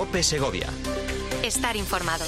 COPE Segovia. Estar informado.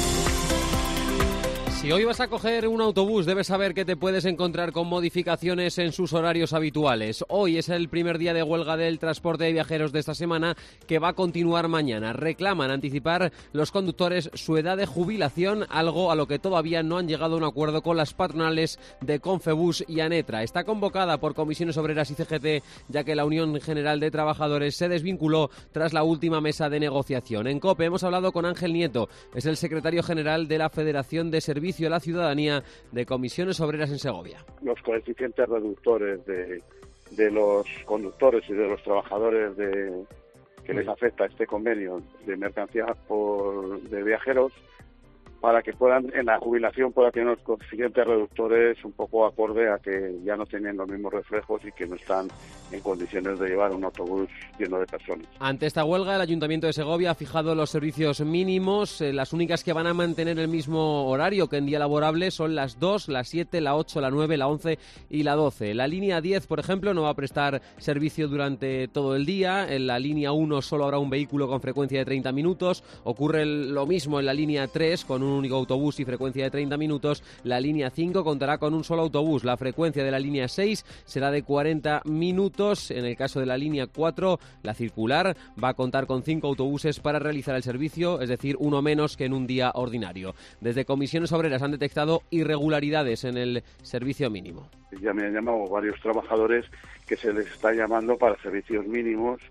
Si hoy vas a coger un autobús, debes saber que te puedes encontrar con modificaciones en sus horarios habituales. Hoy es el primer día de huelga del transporte de viajeros de esta semana, que va a continuar mañana. Reclaman anticipar los conductores su edad de jubilación, algo a lo que todavía no han llegado a un acuerdo con las patronales de Confebus y Anetra. Está convocada por Comisiones Obreras y CGT, ya que la Unión General de Trabajadores se desvinculó tras la última mesa de negociación. En COPE hemos hablado con Ángel Nieto, es el secretario general de la Federación de Servicios a la Ciudadanía de Comisiones Obreras en Segovia. Los coeficientes reductores de los conductores y de los trabajadores que les afecta este convenio de mercancías de viajeros, para que puedan, en la jubilación, puedan tener los coeficientes reductores un poco acorde a que ya no tienen los mismos reflejos y que no están en condiciones de llevar un autobús lleno de personas. Ante esta huelga, el Ayuntamiento de Segovia ha fijado los servicios mínimos. Las únicas que van a mantener el mismo horario que en día laborable son las 2, las 7, la 8, la 9, la 11 y la 12. La línea 10, por ejemplo, no va a prestar servicio durante todo el día. En la línea 1 solo habrá un vehículo con frecuencia de 30 minutos. Ocurre lo mismo en la línea 3, con un único autobús y frecuencia de 30 minutos. La línea 5 contará con un solo autobús. La frecuencia de la línea 6 será de 40 minutos. En el caso de la línea 4, la circular va a contar con 5 autobuses para realizar el servicio, es decir, uno menos que en un día ordinario. Desde Comisiones Obreras han detectado irregularidades en el servicio mínimo. Ya me han llamado varios trabajadores que se les está llamando para servicios mínimos,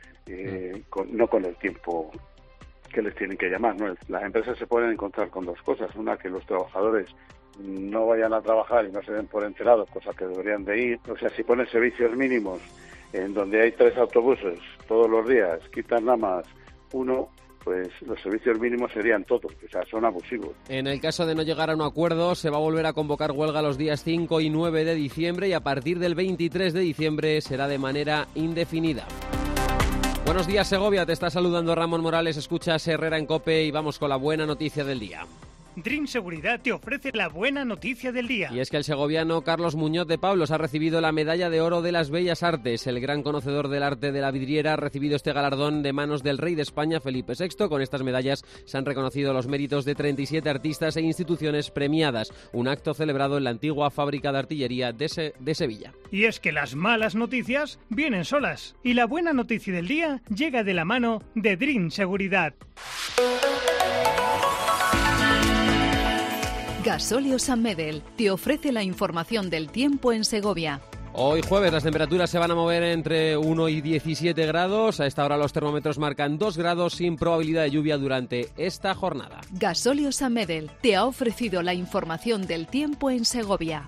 no con el tiempo que les tienen que llamar, ¿no? Las empresas se pueden encontrar con dos cosas: una, que los trabajadores no vayan a trabajar y no se den por enterados, cosa que deberían de ir. O sea, si ponen servicios mínimos en donde hay 3 autobuses todos los días, quitan nada más uno, pues los servicios mínimos serían todos, o sea, son abusivos. En el caso de no llegar a un acuerdo, se va a volver a convocar huelga los días 5 y 9 de diciembre y a partir del 23 de diciembre será de manera indefinida. Buenos días, Segovia, te está saludando Ramón Morales, escuchas Herrera en COPE y vamos con la buena noticia del día. Dream Seguridad te ofrece la buena noticia del día. Y es que el segoviano Carlos Muñoz de Pablos ha recibido la Medalla de Oro de las Bellas Artes. El gran conocedor del arte de la vidriera ha recibido este galardón de manos del rey de España, Felipe VI. Con estas medallas se han reconocido los méritos de 37 artistas e instituciones premiadas. Un acto celebrado en la antigua fábrica de artillería de Sevilla. Y es que las malas noticias vienen solas. Y la buena noticia del día llega de la mano de Dream Seguridad. Gasóleo San Medel te ofrece la información del tiempo en Segovia. Hoy jueves las temperaturas se van a mover entre 1 y 17 grados. A esta hora los termómetros marcan 2 grados sin probabilidad de lluvia durante esta jornada. Gasóleo San Medel te ha ofrecido la información del tiempo en Segovia.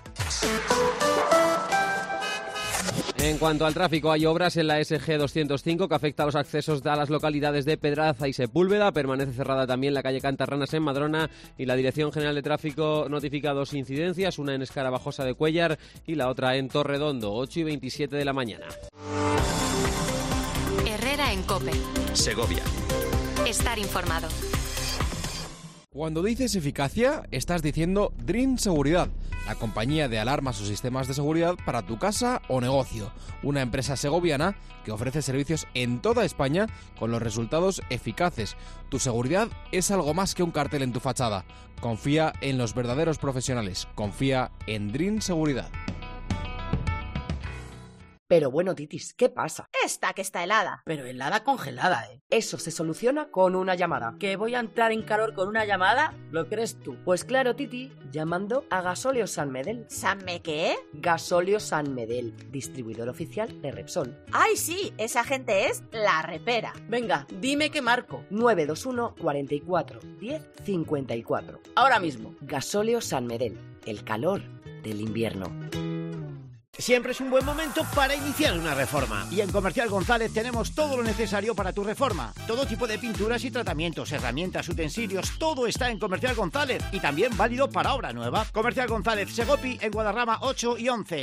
En cuanto al tráfico, hay obras en la SG 205 que afecta a los accesos a las localidades de Pedraza y Sepúlveda. Permanece cerrada también la calle Cantarranas en Madrona y la Dirección General de Tráfico notifica 2 incidencias, una en Escarabajosa de Cuéllar y la otra en Torredondo, 8 y 27 de la mañana. Herrera en COPE. Segovia. Estar informado. Cuando dices eficacia, estás diciendo Dream Seguridad, la compañía de alarmas o sistemas de seguridad para tu casa o negocio. Una empresa segoviana que ofrece servicios en toda España con los resultados eficaces. Tu seguridad es algo más que un cartel en tu fachada. Confía en los verdaderos profesionales. Confía en Dream Seguridad. Pero bueno, Titis, ¿qué pasa? Esta que está helada. Pero helada congelada, ¿eh? Eso se soluciona con una llamada. ¿Que voy a entrar en calor con una llamada? ¿Lo crees tú? Pues claro, Titi, llamando a Gasóleo San Medel. ¿Sanme qué? Gasóleo San Medel, distribuidor oficial de Repsol. ¡Ay, sí! Esa gente es la repera. Venga, dime qué marco. 921 44 10 54. Ahora mismo. Gasóleo San Medel, el calor del invierno. Siempre es un buen momento para iniciar una reforma. Y en Comercial González tenemos todo lo necesario para tu reforma. Todo tipo de pinturas y tratamientos, herramientas, utensilios, todo está en Comercial González. Y también válido para obra nueva. Comercial González, Segopi, en Guadarrama 8 y 11.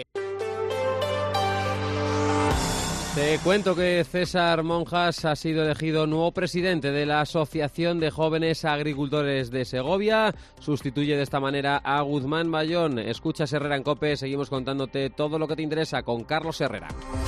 Te cuento que César Monjas ha sido elegido nuevo presidente de la Asociación de Jóvenes Agricultores de Segovia. Sustituye de esta manera a Guzmán Bayón. Escuchas Herrera en COPE, seguimos contándote todo lo que te interesa con Carlos Herrera.